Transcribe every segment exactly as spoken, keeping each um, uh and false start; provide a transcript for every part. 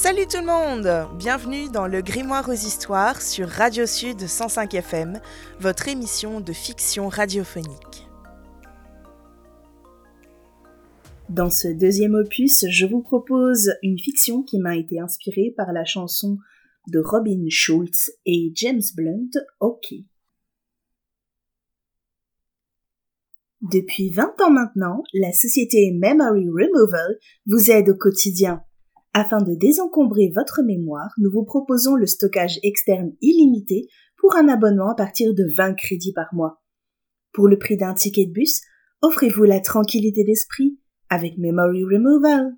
Salut tout le monde! Bienvenue dans le Grimoire aux histoires sur Radio Sud cent cinq F M, votre émission de fiction radiophonique. Dans ce deuxième opus, je vous propose une fiction qui m'a été inspirée par la chanson de Robin Schulz et James Blunt, OK. Depuis vingt ans maintenant, la société Memory Removal vous aide au quotidien. Afin de désencombrer votre mémoire, nous vous proposons le stockage externe illimité pour un abonnement à partir de vingt crédits par mois. Pour le prix d'un ticket de bus, offrez-vous la tranquillité d'esprit avec Memory Removal.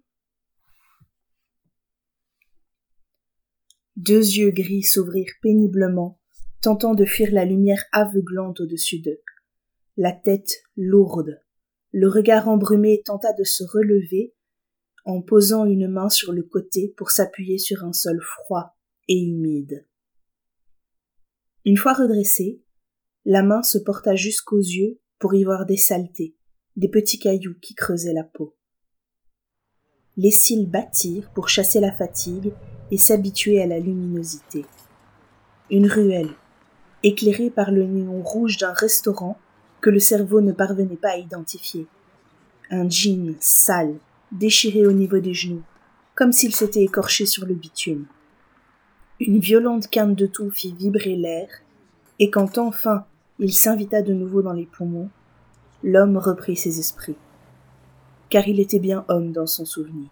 Deux yeux gris s'ouvrirent péniblement, tentant de fuir la lumière aveuglante au-dessus d'eux. La tête lourde, le regard embrumé tenta de se relever en posant une main sur le côté pour s'appuyer sur un sol froid et humide. Une fois redressée, la main se porta jusqu'aux yeux pour y voir des saletés, des petits cailloux qui creusaient la peau. Les cils battirent pour chasser la fatigue et s'habituer à la luminosité. Une ruelle, éclairée par le néon rouge d'un restaurant que le cerveau ne parvenait pas à identifier. Un jean sale, déchiré au niveau des genoux, comme s'il s'était écorché sur le bitume. Une violente quinte de toux fit vibrer l'air, et quand enfin il s'invita de nouveau dans les poumons, l'homme reprit ses esprits, car il était bien homme dans son souvenir.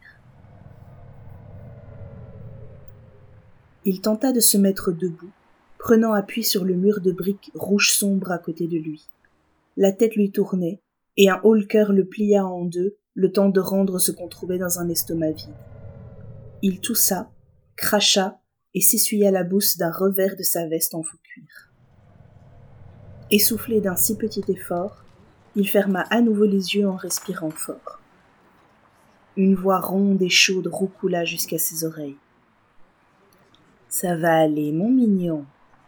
Il tenta de se mettre debout, prenant appui sur le mur de briques rouge sombre à côté de lui. La tête lui tournait, et un haut-le-cœur le plia en deux, le temps de rendre ce qu'on trouvait dans un estomac vide. Il toussa, cracha et s'essuya la bouche d'un revers de sa veste en faux cuir. Essoufflé d'un si petit effort, il ferma à nouveau les yeux en respirant fort. Une voix ronde et chaude roucoula jusqu'à ses oreilles. « Ça va aller, mon mignon. »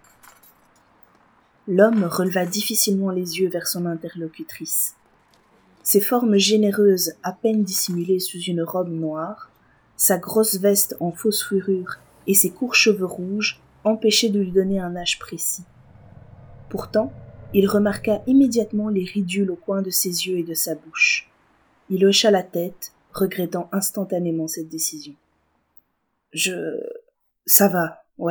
L'homme releva difficilement les yeux vers son interlocutrice. Ses formes généreuses, à peine dissimulées sous une robe noire, sa grosse veste en fausse fourrure et ses courts cheveux rouges empêchaient de lui donner un âge précis. Pourtant, il remarqua immédiatement les ridules au coin de ses yeux et de sa bouche. Il hocha la tête, regrettant instantanément cette décision. « Je... ça va, ouais. »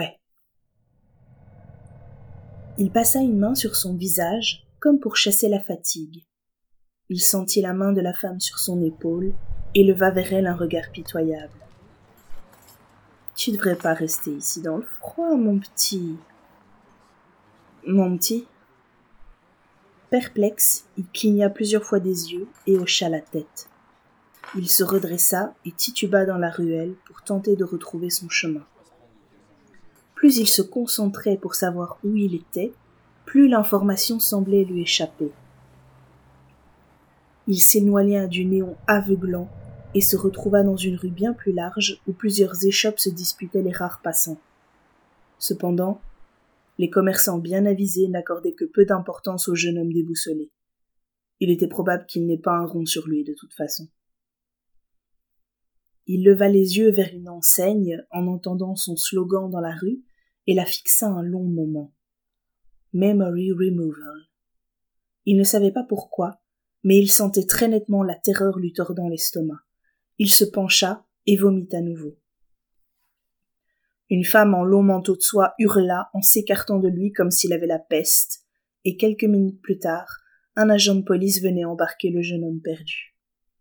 Il passa une main sur son visage, comme pour chasser la fatigue. Il sentit la main de la femme sur son épaule et leva vers elle un regard pitoyable. « Tu devrais pas rester ici dans le froid, mon petit. »« Mon petit ?» Perplexe, il cligna plusieurs fois des yeux et hocha la tête. Il se redressa et tituba dans la ruelle pour tenter de retrouver son chemin. Plus il se concentrait pour savoir où il était, plus l'information semblait lui échapper. Il s'éloigna du néon aveuglant et se retrouva dans une rue bien plus large où plusieurs échoppes se disputaient les rares passants. Cependant, les commerçants bien avisés n'accordaient que peu d'importance au jeune homme déboussolé. Il était probable qu'il n'ait pas un rond sur lui de toute façon. Il leva les yeux vers une enseigne en entendant son slogan dans la rue et la fixa un long moment. Memory Removal. Il ne savait pas pourquoi, mais il sentait très nettement la terreur lui tordant l'estomac. Il se pencha et vomit à nouveau. Une femme en long manteau de soie hurla en s'écartant de lui comme s'il avait la peste, et quelques minutes plus tard, un agent de police venait embarquer le jeune homme perdu.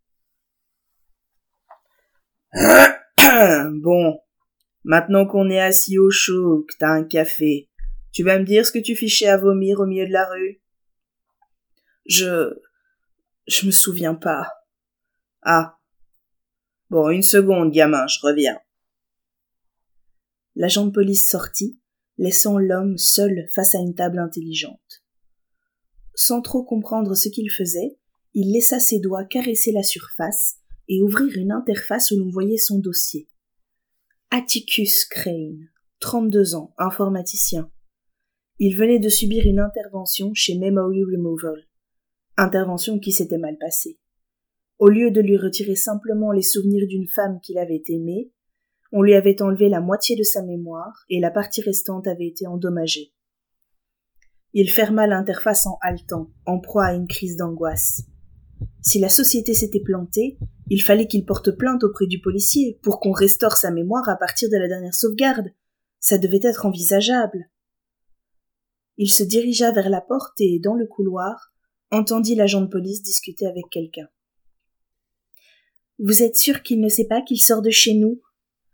« Bon, maintenant qu'on est assis au chaud, que t'as un café, tu vas me dire ce que tu fichais à vomir au milieu de la rue ?»« Je... je me souviens pas. »« Ah. Bon, une seconde, gamin, je reviens. » L'agent de police sortit, laissant l'homme seul face à une table intelligente. Sans trop comprendre ce qu'il faisait, il laissa ses doigts caresser la surface et ouvrir une interface où l'on voyait son dossier. Atticus Crane, trente-deux ans, informaticien. Il venait de subir une intervention chez Memory Removal. Intervention qui s'était mal passée. Au lieu de lui retirer simplement les souvenirs d'une femme qu'il avait aimée, On lui avait enlevé la moitié de sa mémoire et la partie restante avait été endommagée. Il ferma l'interface en haletant, en proie à une crise d'angoisse. Si la société s'était plantée, il fallait qu'il porte plainte auprès du policier pour qu'on restaure sa mémoire à partir de la dernière sauvegarde. Ça devait être envisageable. Il se dirigea vers la porte et, dans le couloir, entendit l'agent de police discuter avec quelqu'un. « Vous êtes sûr qu'il ne sait pas qu'il sort de chez nous ?»«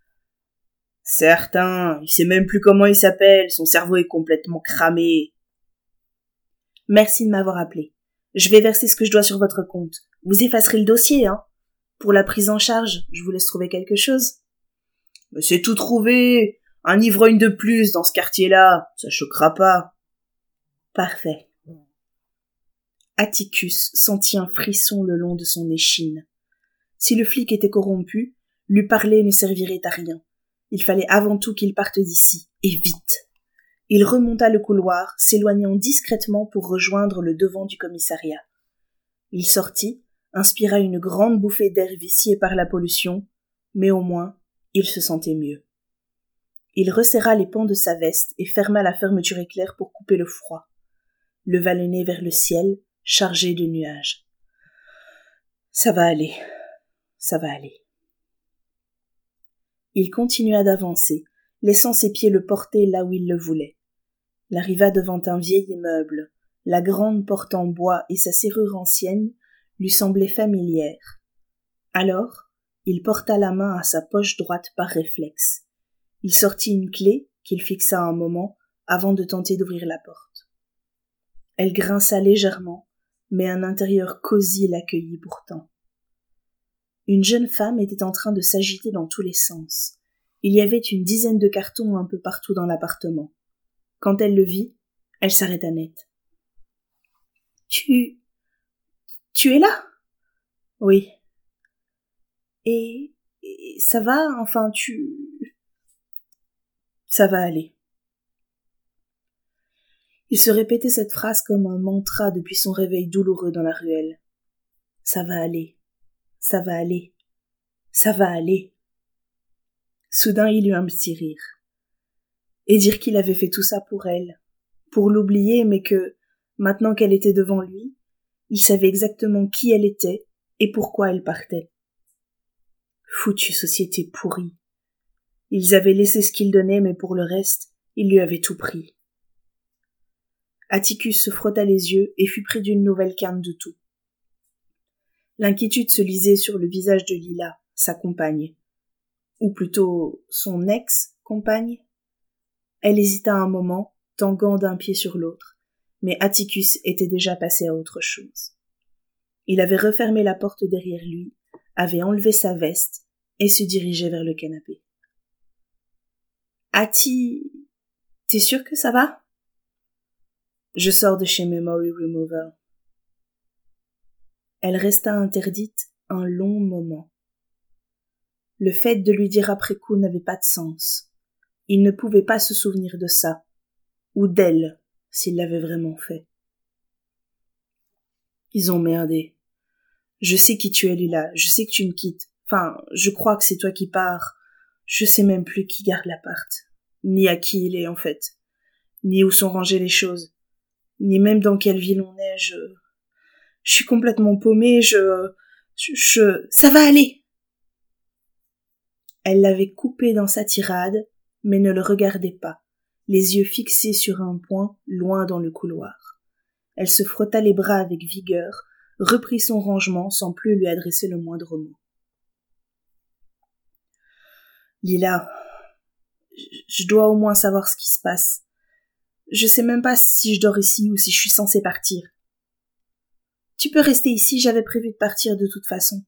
Certain, il sait même plus comment il s'appelle, son cerveau est complètement cramé. »« Merci de m'avoir appelé. Je vais verser ce que je dois sur votre compte. Vous effacerez le dossier, hein. Pour la prise en charge, je vous laisse trouver quelque chose. »« Mais c'est tout trouvé. Un ivrogne de plus dans ce quartier-là, ça choquera pas. » Parfait. Atticus sentit un frisson le long de son échine. Si le flic était corrompu, lui parler ne servirait à rien. Il fallait avant tout qu'il parte d'ici, et vite. Il remonta le couloir, s'éloignant discrètement pour rejoindre le devant du commissariat. Il sortit, inspira une grande bouffée d'air vicié par la pollution, mais au moins, il se sentait mieux. Il resserra les pans de sa veste et ferma la fermeture éclair pour couper le froid. Leva le nez vers le ciel, chargé de nuages. Ça va aller, ça va aller. Il continua d'avancer, laissant ses pieds le porter là où il le voulait. Il arriva devant un vieil immeuble. La grande porte en bois et sa serrure ancienne lui semblaient familières. Alors, il porta la main à sa poche droite par réflexe. Il sortit une clé qu'il fixa un moment avant de tenter d'ouvrir la porte. Elle grinça légèrement, mais un intérieur cosy l'accueillit pourtant. Une jeune femme était en train de s'agiter dans tous les sens. Il y avait une dizaine de cartons un peu partout dans l'appartement. Quand elle le vit, elle s'arrêta net. « Tu... tu es là ?»« Oui. »« Et... et ça va, enfin, tu... » ?»« Ça va aller. » Il se répétait cette phrase comme un mantra depuis son réveil douloureux dans la ruelle. « Ça va aller. Ça va aller. Ça va aller. » Soudain, il eut un petit rire. Et dire qu'il avait fait tout ça pour elle, pour l'oublier, mais que, maintenant qu'elle était devant lui, il savait exactement qui elle était et pourquoi elle partait. Foutue société pourrie. Ils avaient laissé ce qu'il donnait, mais pour le reste, ils lui avaient tout pris. Atticus se frotta les yeux et fut pris d'une nouvelle quinte de tout. L'inquiétude se lisait sur le visage de Lila, sa compagne. Ou plutôt son ex-compagne. Elle hésita un moment, tanguant d'un pied sur l'autre, mais Atticus était déjà passé à autre chose. Il avait refermé la porte derrière lui, avait enlevé sa veste et se dirigeait vers le canapé. « Atti, t'es sûr que ça va ? » Je sors de chez Memory Remover. Elle resta interdite un long moment. Le fait de lui dire après coup n'avait pas de sens. Il ne pouvait pas se souvenir de ça, ou d'elle, s'il l'avait vraiment fait. Ils ont merdé. Je sais qui tu es, Lila, je sais que tu me quittes. Enfin, je crois que c'est toi qui pars. Je sais même plus qui garde l'appart, ni à qui il est en fait, ni où sont rangées les choses, ni même dans quelle ville on est. Je, je suis complètement paumée, je, je, je... Ça va aller! Elle l'avait coupé dans sa tirade, mais ne le regardait pas, les yeux fixés sur un point loin dans le couloir. Elle se frotta les bras avec vigueur, reprit son rangement sans plus lui adresser le moindre mot. « Lila, je dois au moins savoir ce qui se passe. Je sais même pas si je dors ici ou si je suis censée partir. Tu peux rester ici, j'avais prévu de partir de toute façon.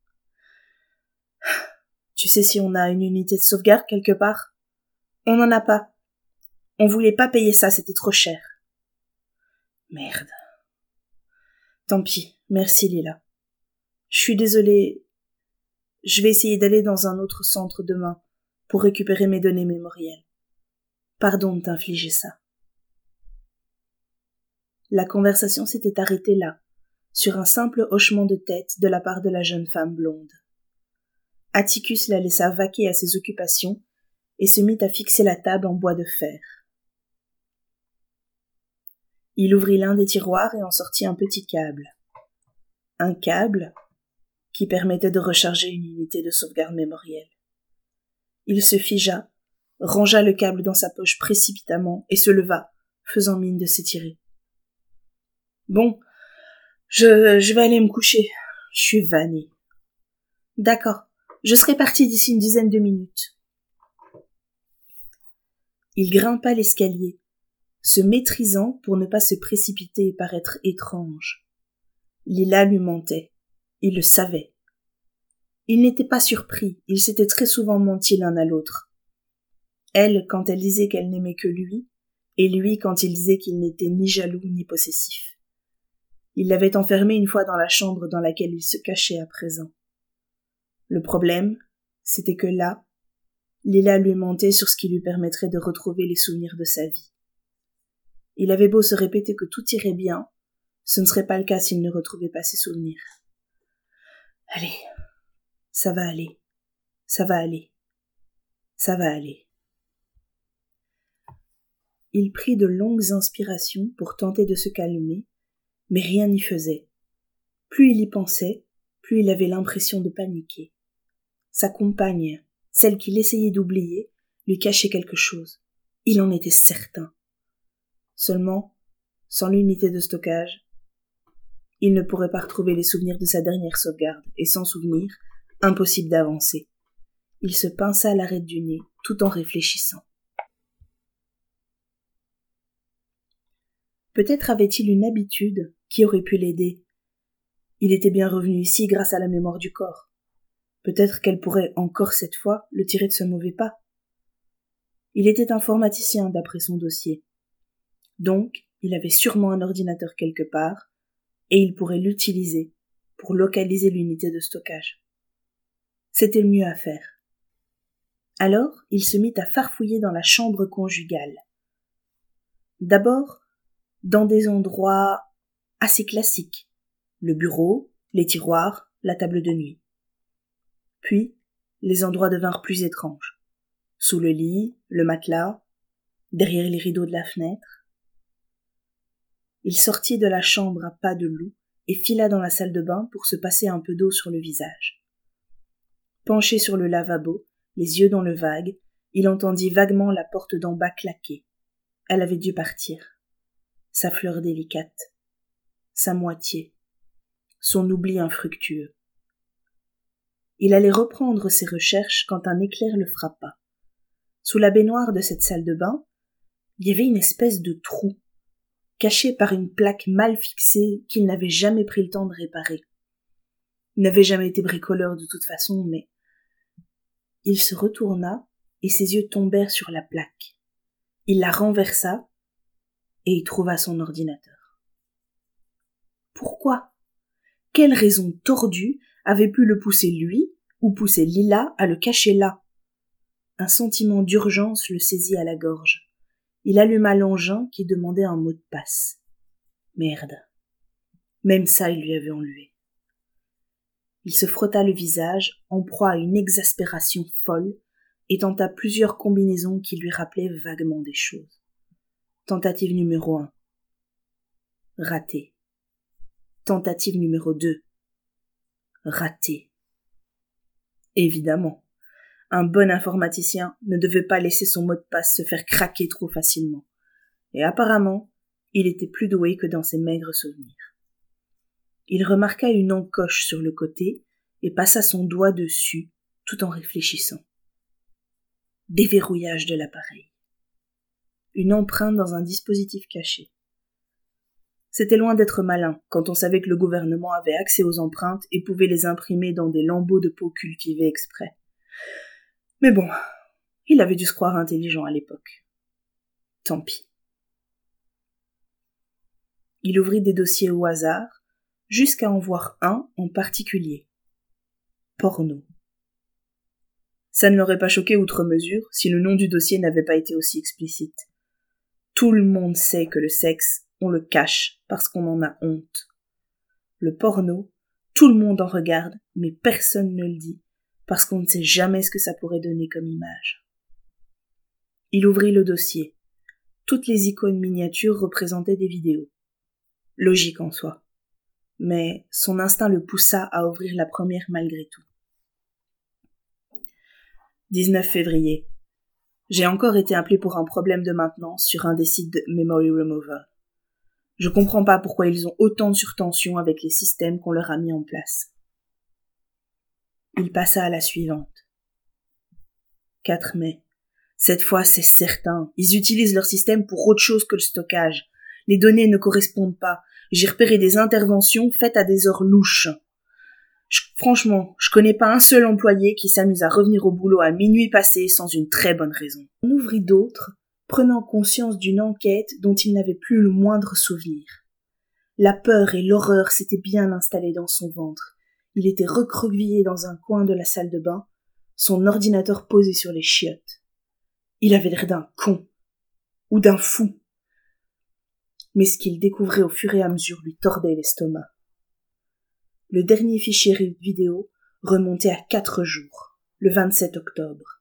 Tu sais si on a une unité de sauvegarde quelque part ? On n'en a pas. On voulait pas payer ça, c'était trop cher. Merde. Tant pis, merci Lila. Je suis désolée. Je vais essayer d'aller dans un autre centre demain pour récupérer mes données mémorielles. Pardon de t'infliger ça. La conversation s'était arrêtée là, sur un simple hochement de tête de la part de la jeune femme blonde. Atticus la laissa vaquer à ses occupations et se mit à fixer la table en bois de fer. Il ouvrit l'un des tiroirs et en sortit un petit câble. Un câble qui permettait de recharger une unité de sauvegarde mémorielle. Il se figea, rangea le câble dans sa poche précipitamment et se leva, faisant mine de s'étirer. « Bon, je, je vais aller me coucher. Je suis vanné. »« D'accord, je serai parti d'ici une dizaine de minutes. » Il grimpa l'escalier, se maîtrisant pour ne pas se précipiter et paraître étrange. Lila lui mentait. Il le savait. Il n'était pas surpris, ils s'étaient très souvent menti l'un à l'autre. Elle, quand elle disait qu'elle n'aimait que lui, et lui quand il disait qu'il n'était ni jaloux ni possessif. Il l'avait enfermé une fois dans la chambre dans laquelle il se cachait à présent. Le problème, c'était que là, Lila lui mentait sur ce qui lui permettrait de retrouver les souvenirs de sa vie. Il avait beau se répéter que tout irait bien, ce ne serait pas le cas s'il ne retrouvait pas ses souvenirs. Allez, ça va aller, ça va aller, ça va aller. Il prit de longues inspirations pour tenter de se calmer, mais rien n'y faisait. Plus il y pensait, plus il avait l'impression de paniquer. Sa compagne, celle qu'il essayait d'oublier, lui cachait quelque chose. Il en était certain. Seulement, sans l'unité de stockage, il ne pourrait pas retrouver les souvenirs de sa dernière sauvegarde, et sans souvenir, impossible d'avancer. Il se pinça l'arête du nez, tout en réfléchissant. Peut-être avait-il une habitude qui aurait pu l'aider. Il était bien revenu ici grâce à la mémoire du corps. Peut-être qu'elle pourrait, encore cette fois, le tirer de ce mauvais pas. Il était informaticien d'après son dossier. Donc, il avait sûrement un ordinateur quelque part, et il pourrait l'utiliser pour localiser l'unité de stockage. C'était le mieux à faire. Alors, il se mit à farfouiller dans la chambre conjugale. D'abord, dans des endroits assez classiques. Le bureau, les tiroirs, la table de nuit. Puis, les endroits devinrent plus étranges. Sous le lit, le matelas, derrière les rideaux de la fenêtre. Il sortit de la chambre à pas de loup et fila dans la salle de bain pour se passer un peu d'eau sur le visage. Penché sur le lavabo, les yeux dans le vague, il entendit vaguement la porte d'en bas claquer. Elle avait dû partir. Sa fleur délicate, sa moitié, son oubli infructueux. Il allait reprendre ses recherches quand un éclair le frappa. Sous la baignoire de cette salle de bain, il y avait une espèce de trou, caché par une plaque mal fixée qu'il n'avait jamais pris le temps de réparer. Il n'avait jamais été bricoleur de toute façon, mais il se retourna et ses yeux tombèrent sur la plaque. Il la renversa et y trouva son ordinateur. Pourquoi ? Quelle raison tordue avait pu le pousser lui ou pousser Lila à le cacher là ? Un sentiment d'urgence le saisit à la gorge. Il alluma l'engin qui demandait un mot de passe. Merde. Même ça, il lui avait enlevé. Il se frotta le visage, en proie à une exaspération folle, et tenta plusieurs combinaisons qui lui rappelaient vaguement des choses. Tentative numéro un. Raté. Tentative numéro deux. Raté. Évidemment, un bon informaticien ne devait pas laisser son mot de passe se faire craquer trop facilement. Et apparemment, il était plus doué que dans ses maigres souvenirs. Il remarqua une encoche sur le côté et passa son doigt dessus, tout en réfléchissant. Déverrouillage de l'appareil. Une empreinte dans un dispositif caché. C'était loin d'être malin quand on savait que le gouvernement avait accès aux empreintes et pouvait les imprimer dans des lambeaux de peau cultivés exprès. Mais bon, il avait dû se croire intelligent à l'époque. Tant pis. Il ouvrit des dossiers au hasard, jusqu'à en voir un en particulier. Porno. Ça ne l'aurait pas choqué outre mesure si le nom du dossier n'avait pas été aussi explicite. Tout le monde sait que le sexe, on le cache parce qu'on en a honte. Le porno, tout le monde en regarde, mais personne ne le dit, parce qu'on ne sait jamais ce que ça pourrait donner comme image. Il ouvrit le dossier. Toutes les icônes miniatures représentaient des vidéos. Logique en soi. Mais son instinct le poussa à ouvrir la première malgré tout. dix-neuf février. J'ai encore été appelé pour un problème de maintenance sur un des sites de Memory Removal. Je comprends pas pourquoi ils ont autant de surtension avec les systèmes qu'on leur a mis en place. Il passa à la suivante. quatre mai. Cette fois, c'est certain. Ils utilisent leur système pour autre chose que le stockage. Les données ne correspondent pas. J'ai repéré des interventions faites à des heures louches. Je, franchement, je connais pas un seul employé qui s'amuse à revenir au boulot à minuit passé sans une très bonne raison. On ouvrit d'autres, prenant conscience d'une enquête dont il n'avait plus le moindre souvenir. La peur et l'horreur s'étaient bien installées dans son ventre. Il était recroquevillé dans un coin de la salle de bain, son ordinateur posé sur les chiottes. Il avait l'air d'un con, ou d'un fou. Mais ce qu'il découvrait au fur et à mesure lui tordait l'estomac. Le dernier fichier vidéo remontait à quatre jours, le vingt-sept octobre.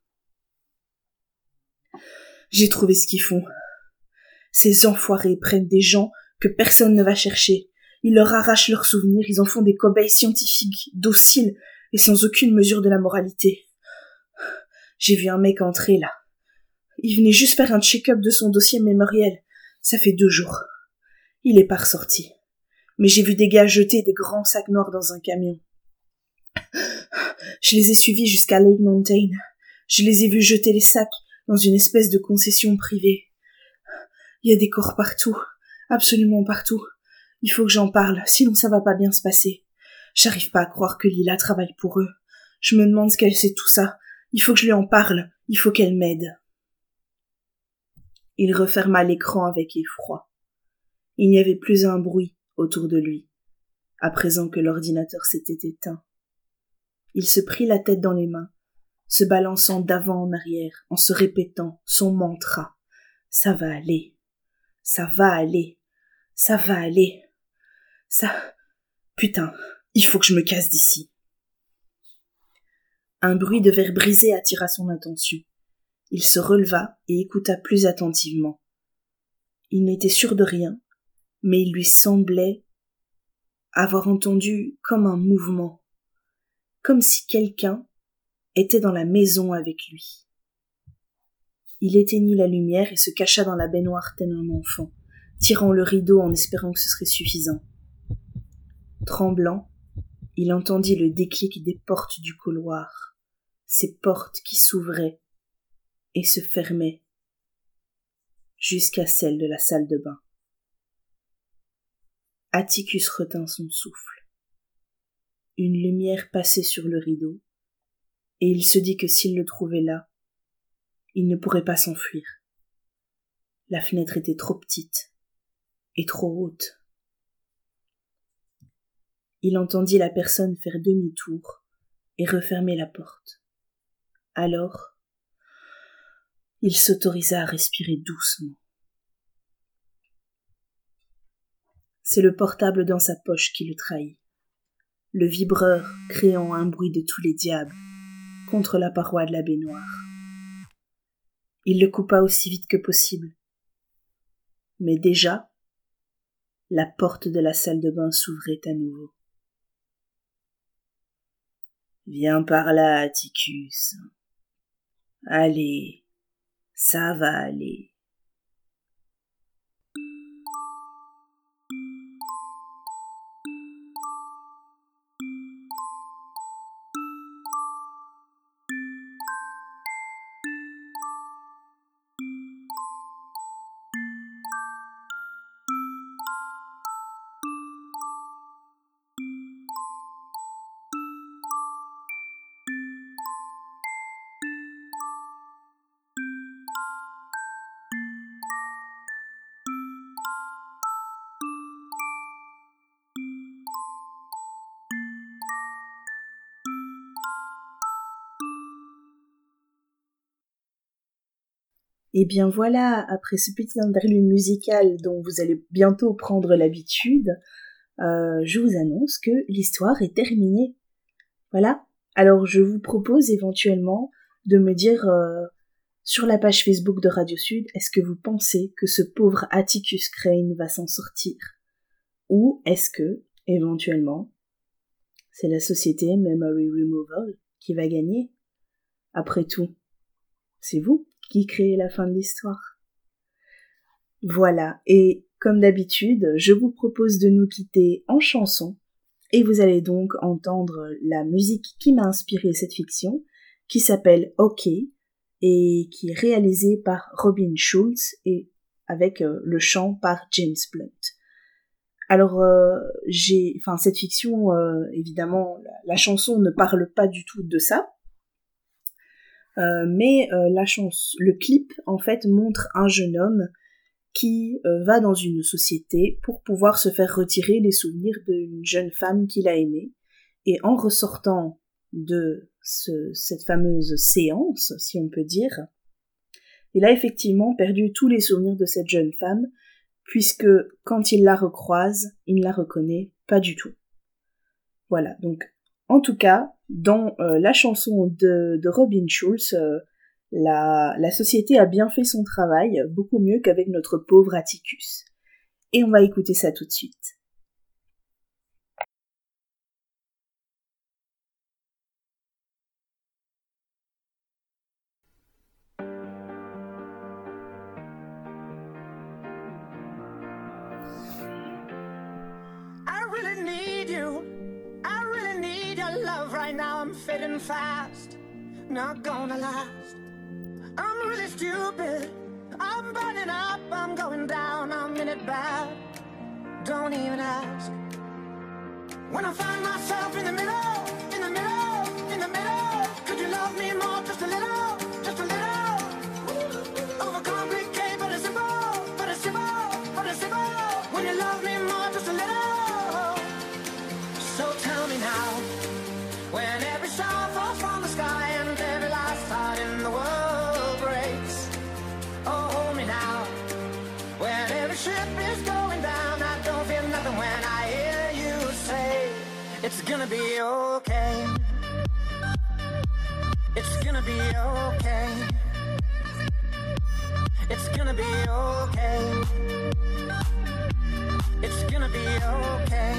J'ai trouvé ce qu'ils font. Ces enfoirés prennent des gens que personne ne va chercher. Ils leur arrachent leurs souvenirs, ils en font des cobayes scientifiques, dociles et sans aucune mesure de la moralité. J'ai vu un mec entrer là. Il venait juste faire un check-up de son dossier mémoriel. Ça fait deux jours. Il est pas ressorti. Mais j'ai vu des gars jeter des grands sacs noirs dans un camion. Je les ai suivis jusqu'à Lake Mountain. Je les ai vus jeter les sacs dans une espèce de concession privée. Il y a des corps partout, absolument partout. Il faut que j'en parle, sinon ça va pas bien se passer. J'arrive pas à croire que Lila travaille pour eux. Je me demande ce qu'elle sait tout ça. Il faut que je lui en parle. Il faut qu'elle m'aide. Il referma l'écran avec effroi. Il n'y avait plus un bruit autour de lui, à présent que l'ordinateur s'était éteint. Il se prit la tête dans les mains, se balançant d'avant en arrière, en se répétant son mantra. Ça va aller, ça va aller, ça va aller, ça... Putain, il faut que je me casse d'ici. Un bruit de verre brisé attira son attention. Il se releva et écouta plus attentivement. Il n'était sûr de rien, mais il lui semblait avoir entendu comme un mouvement, comme si quelqu'un était dans la maison avec lui. Il éteignit la lumière et se cacha dans la baignoire tel un enfant, tirant le rideau en espérant que ce serait suffisant. Tremblant, il entendit le déclic des portes du couloir, ces portes qui s'ouvraient et se fermaient jusqu'à celle de la salle de bain. Atticus retint son souffle. Une lumière passait sur le rideau, et il se dit que s'il le trouvait là, il ne pourrait pas s'enfuir. La fenêtre était trop petite et trop haute. Il entendit la personne faire demi-tour et refermer la porte. Alors, il s'autorisa à respirer doucement. C'est le portable dans sa poche qui le trahit, le vibreur créant un bruit de tous les diables contre la paroi de la baignoire. Il le coupa aussi vite que possible. Mais déjà, la porte de la salle de bain s'ouvrait à nouveau. « Viens par là, Atticus. Allez, ça va aller. » Et bien voilà, après ce petit interlude musical dont vous allez bientôt prendre l'habitude, euh, je vous annonce que l'histoire est terminée. Voilà, Alors je vous propose éventuellement de me dire euh, sur la page Facebook de Radio Sud, est-ce que vous pensez que ce pauvre Atticus Crane va s'en sortir? Ou est-ce que, éventuellement, c'est la société Memory Removal qui va gagner? Après tout, c'est vous qui créez la fin de l'histoire. Voilà, et comme d'habitude, je vous propose de nous quitter en chanson, et vous allez donc entendre la musique qui m'a inspiré cette fiction, qui s'appelle OK, et qui est réalisée par Robin Schulz, et avec euh, le chant par James Blunt. Alors, euh, j'ai, enfin, cette fiction, euh, évidemment, la, la chanson ne parle pas du tout de ça, euh, mais euh, la chance, le clip, en fait, montre un jeune homme qui euh, va dans une société pour pouvoir se faire retirer les souvenirs d'une jeune femme qu'il a aimée, et en ressortant de ce, cette fameuse séance, si on peut dire, il a effectivement perdu tous les souvenirs de cette jeune femme, puisque quand il la recroise, il ne la reconnaît pas du tout. Voilà, donc en tout cas, dans euh, la chanson de, de Robin Schulz, euh, la, la société a bien fait son travail, beaucoup mieux qu'avec notre pauvre Atticus. Et on va écouter ça tout de suite. Right now I'm fading fast, not gonna last. I'm really stupid, I'm burning up, I'm going down, I'm in it bad. Don't even ask. When I find myself in the middle, in the middle, in the middle, could you love me more, just a little, just a little? Overcomplicate, but it's simple, but it's simple, but it's simple. When you love me more, just a little. So tell me now, when every star falls from the sky and every last heart in the world breaks. Oh, hold me now. When every ship is going down, I don't feel nothing when I hear you say, it's gonna be okay. It's gonna be okay. It's gonna be okay. It's gonna be okay.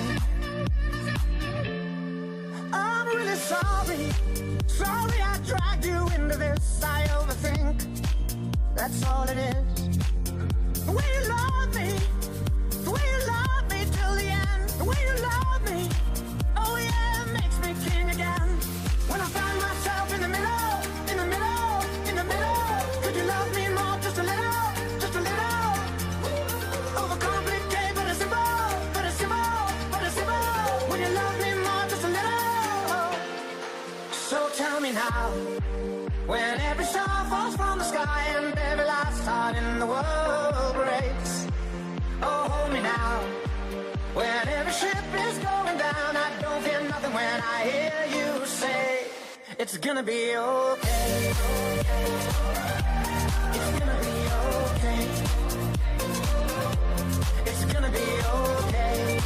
I'm really sorry, sorry I dragged you into this. I overthink, that's all it is. The way you love me, the way you love me till the end. The way you love me, oh yeah, it makes me king again. When I find myself in the middle, in the middle, in the middle, could you love me more, just a little, just a little? Overcomplicate, but it's simple, but it's simple, but it's simple. When you love me more, just a little. So tell me now, when every star falls from the sky and every last heart in the world breaks. Oh, hold me now, when every ship is going down, I don't feel nothing when I hear you say, it's gonna be okay. It's gonna be okay. It's gonna be okay.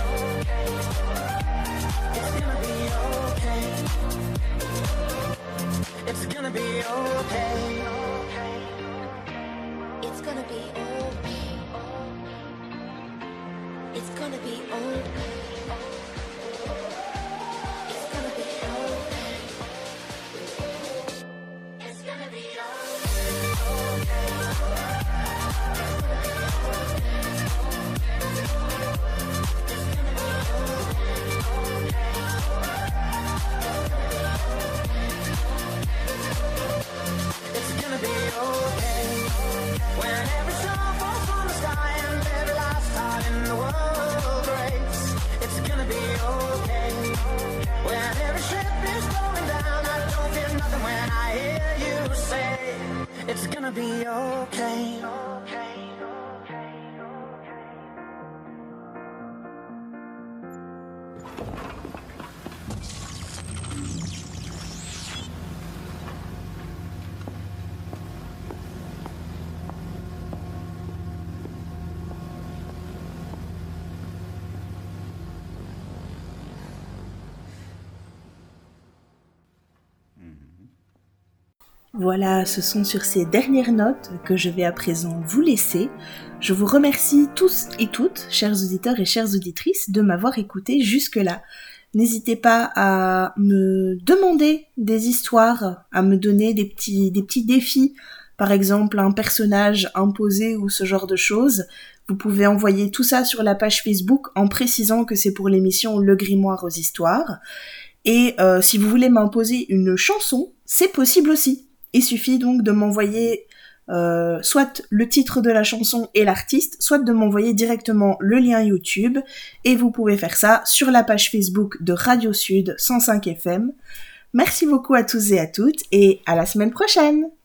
It's gonna be okay. It's gonna be okay. It's gonna be okay. It's gonna be okay. It's gonna be okay. It's gonna be It's gonna be okay. When every star falls from the sky and every last heart in the world breaks. It's gonna be okay. When every ship is going down, I don't feel nothing when I hear you say, it's gonna be okay. Voilà, ce sont sur ces dernières notes que je vais à présent vous laisser. Je vous remercie tous et toutes, chers auditeurs et chères auditrices, de m'avoir écouté jusque-là. N'hésitez pas à me demander des histoires, à me donner des petits, des petits défis, par exemple un personnage imposé ou ce genre de choses. Vous pouvez envoyer tout ça sur la page Facebook en précisant que c'est pour l'émission Le Grimoire aux Histoires. Et euh, si vous voulez m'imposer une chanson, c'est possible aussi. Il suffit donc de m'envoyer euh, soit le titre de la chanson et l'artiste, soit de m'envoyer directement le lien YouTube, et vous pouvez faire ça sur la page Facebook de Radio Sud cent cinq F M. Merci beaucoup à tous et à toutes, et à la semaine prochaine!